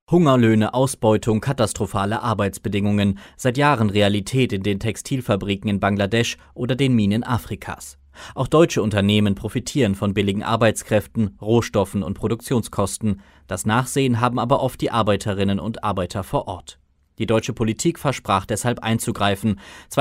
Hungerlöhne, Ausbeutung, katastrophale Arbeitsbedingungen, seit Jahren Realität in den Textilfabriken in Bangladesch oder den Minen Afrikas. Auch deutsche Unternehmen profitieren von billigen Arbeitskräften, Rohstoffen und Produktionskosten. Das Nachsehen haben aber oft die Arbeiterinnen und Arbeiter vor Ort. Die deutsche Politik versprach deshalb einzugreifen.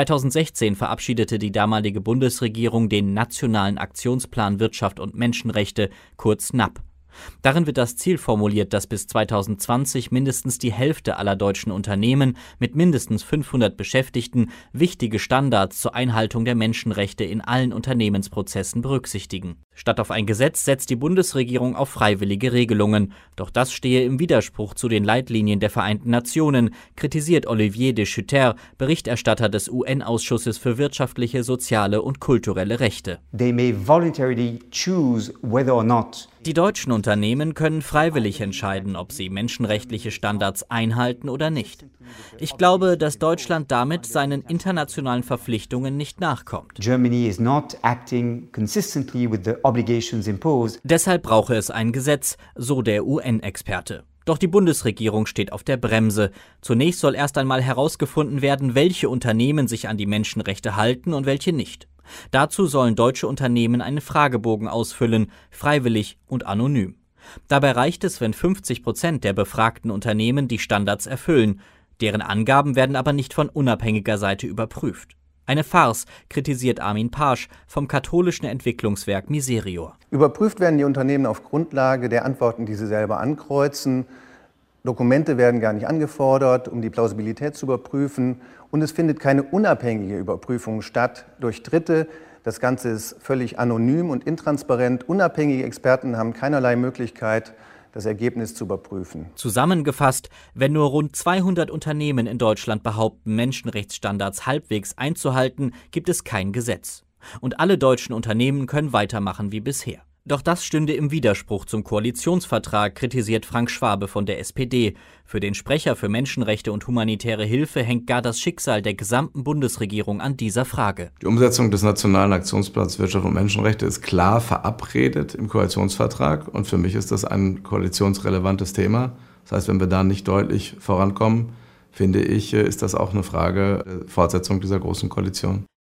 2016 verabschiedete die damalige Bundesregierung den Nationalen Aktionsplan Wirtschaft und Menschenrechte, kurz NAP. Darin wird das Ziel formuliert, dass bis 2020 mindestens die Hälfte aller deutschen Unternehmen mit mindestens 500 Beschäftigten wichtige Standards zur Einhaltung der Menschenrechte in allen Unternehmensprozessen berücksichtigen. Statt auf ein Gesetz setzt die Bundesregierung auf freiwillige Regelungen. Doch das stehe im Widerspruch zu den Leitlinien der Vereinten Nationen, kritisiert Olivier de Schutter, Berichterstatter des UN-Ausschusses für wirtschaftliche, soziale und kulturelle Rechte. They may voluntarily choose whether or not. Die deutschen Unternehmen können freiwillig entscheiden, ob sie menschenrechtliche Standards einhalten oder nicht. Ich glaube, dass Deutschland damit seinen internationalen Verpflichtungen nicht nachkommt. Germany is not acting consistently with the obligations imposed. Deshalb brauche es ein Gesetz, so der UN-Experte. Doch die Bundesregierung steht auf der Bremse. Zunächst soll erst einmal herausgefunden werden, welche Unternehmen sich an die Menschenrechte halten und welche nicht. Dazu sollen deutsche Unternehmen einen Fragebogen ausfüllen, freiwillig und anonym. Dabei reicht es, wenn 50% der befragten Unternehmen die Standards erfüllen. Deren Angaben werden aber nicht von unabhängiger Seite überprüft. Eine Farce, kritisiert Armin Paasch vom katholischen Entwicklungswerk Miserior. Überprüft werden die Unternehmen auf Grundlage der Antworten, die sie selber ankreuzen. Dokumente werden gar nicht angefordert, um die Plausibilität zu überprüfen. Und es findet keine unabhängige Überprüfung statt durch Dritte. Das Ganze ist völlig anonym und intransparent. Unabhängige Experten haben keinerlei Möglichkeit, das Ergebnis zu überprüfen. Zusammengefasst, wenn nur rund 200 Unternehmen in Deutschland behaupten, Menschenrechtsstandards halbwegs einzuhalten, gibt es kein Gesetz. Und alle deutschen Unternehmen können weitermachen wie bisher. Doch das stünde im Widerspruch zum Koalitionsvertrag, kritisiert Frank Schwabe von der SPD. Für den Sprecher für Menschenrechte und humanitäre Hilfe hängt gar das Schicksal der gesamten Bundesregierung an dieser Frage. Die Umsetzung des Nationalen Aktionsplans Wirtschaft und Menschenrechte ist klar verabredet im Koalitionsvertrag und für mich ist das ein koalitionsrelevantes Thema. Das heißt, wenn wir da nicht deutlich vorankommen, finde ich, ist das auch eine Frage der Fortsetzung dieser großen Koalition.